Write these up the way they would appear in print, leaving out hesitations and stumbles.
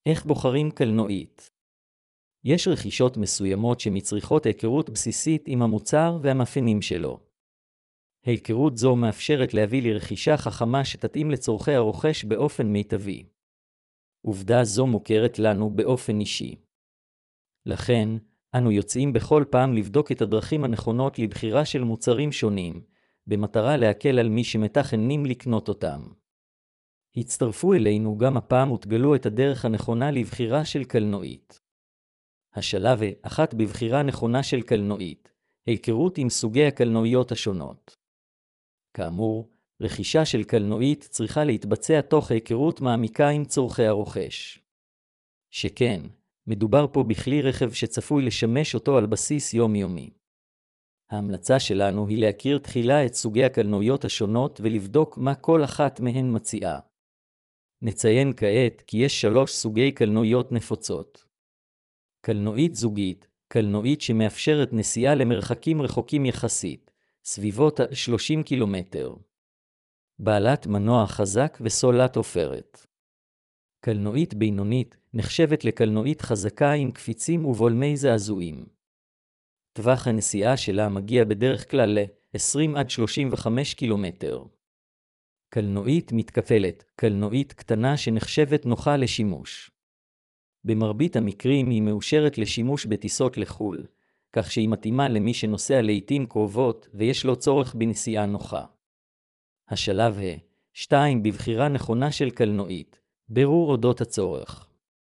איך בוחרים קלנועית? יש רכישות מסוימות שמצריכות היכרות בסיסית עם המוצר והמאפיינים שלו. היכרות זו מאפשרת להביא לרכישה חכמה שתתאים לצורכי הרוכש באופן מיטבי. עובדה זו מוכרת לנו באופן אישי. לכן, אנו יוצאים בכל פעם לבדוק את הדרכים הנכונות לבחירה של מוצרים שונים, במטרה להקל על מי שמתכננים לקנות אותם. הצטרפו אלינו גם הפעם ותגלו את הדרך הנכונה לבחירה של קלנועית. השלב 1 בבחירה נכונה של קלנועית, היכרות עם סוגי הקלנועיות השונות. כאמור, רכישה של קלנועית צריכה להתבצע תוך היכרות מעמיקה עם צורכי הרוכש. שכן, מדובר פה בכלי רכב שצפוי לשמש אותו על בסיס יומיומי. ההמלצה שלנו היא להכיר תחילה את סוגי הקלנועיות השונות ולבדוק מה כל אחת מהן מציעה. נציין כעת כי יש 3 סוגי קלנועיות נפוצות. קלנועית זוגית, קלנועית שמאפשרת נסיעה למרחקים רחוקים יחסית, סביבות 30 קילומטר. בעלת מנוע חזק וסולת עופרת. קלנועית בינונית נחשבת לקלנועית חזקה עם קפיצים ובולמי זעזועים. טווח הנסיעה שלה מגיע בדרך כלל ל-20 עד 35 קילומטר. קלנועית מתקפלת, קלנועית קטנה שנחשבת נוחה לשימוש. במרבית המקרים היא מאושרת לשימוש בטיסות לחו"ל, כך שהיא מתאימה למי שנוסע לעתים קרובות ויש לו צורך בנסיעה נוחה. השלב 2 בבחירה נכונה של קלנועית, בירור אודות הצורך.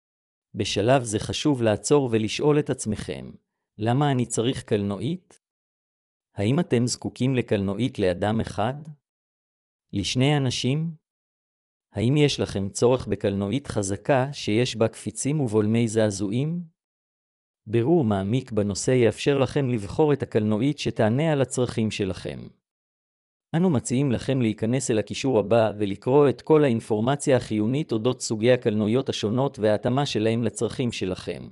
בשלב זה חשוב לעצור ולשאול את עצמכם, למה אני צריך קלנועית? האם אתם זקוקים לקלנועית לאדם אחד? לשני אנשים? האם יש לכם צורך בקלנועית חזקה שיש בה קפיצים ובולמי זעזועים? בירור מעמיק בנושא יאפשר לכם לבחור את הקלנועית שתענה על הצרכים שלכם. אנו מציעים לכם להיכנס אל הקישור הבא ולקרוא את כל האינפורמציה החיונית אודות סוגי הקלנועיות השונות וההתאמה שלהם לצרכים שלכם.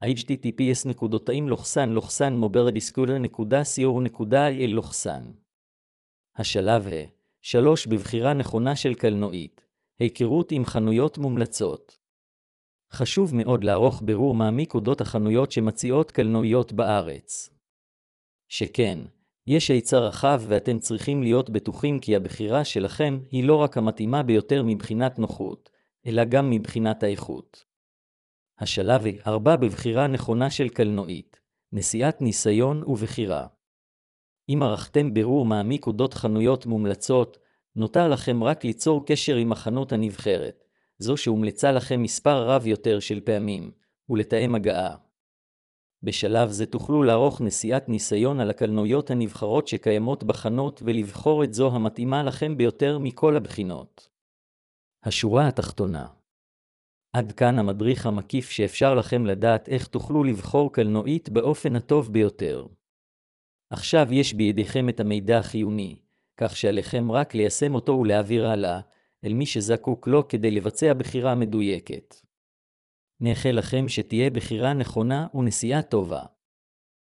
https://mobilediscooler.co.il. השלב 3 בבחירה נכונה של קלנועית, היכרות עם חנויות מומלצות. חשוב מאוד לערוך בירור מעמיק אודות החנויות שמציעות קלנועיות בארץ. שכן, יש היצע רחב ואתם צריכים להיות בטוחים כי הבחירה שלכם היא לא רק המתאימה ביותר מבחינת נוחות, אלא גם מבחינת האיכות. השלב 4 בבחירה נכונה של קלנועית, נסיעת ניסיון ובחירה. אם ערכתם בירור מעמיק אודות חנויות מומלצות, נותר לכם רק ליצור קשר עם החנות הנבחרת, זו שהומלצה לכם מספר רב יותר של פעמים, ולתאם הגעה. בשלב זה תוכלו לערוך נסיעת ניסיון על הקלנועיות הנבחרות שקיימות בחנות ולבחור את זו המתאימה לכם ביותר מכל הבחינות. השורה התחתונה. עד כאן המדריך המקיף שאפשר לכם לדעת איך תוכלו לבחור קלנועית באופן הטוב ביותר. עכשיו יש בידיכם את המידע החיוני, כך שעליכם רק ליישם אותו ולהעביר הלאה, אל מי שזקוק לו כדי לבצע בחירה מדויקת. נאחל לכם שתהיה בחירה נכונה ונסיעה טובה.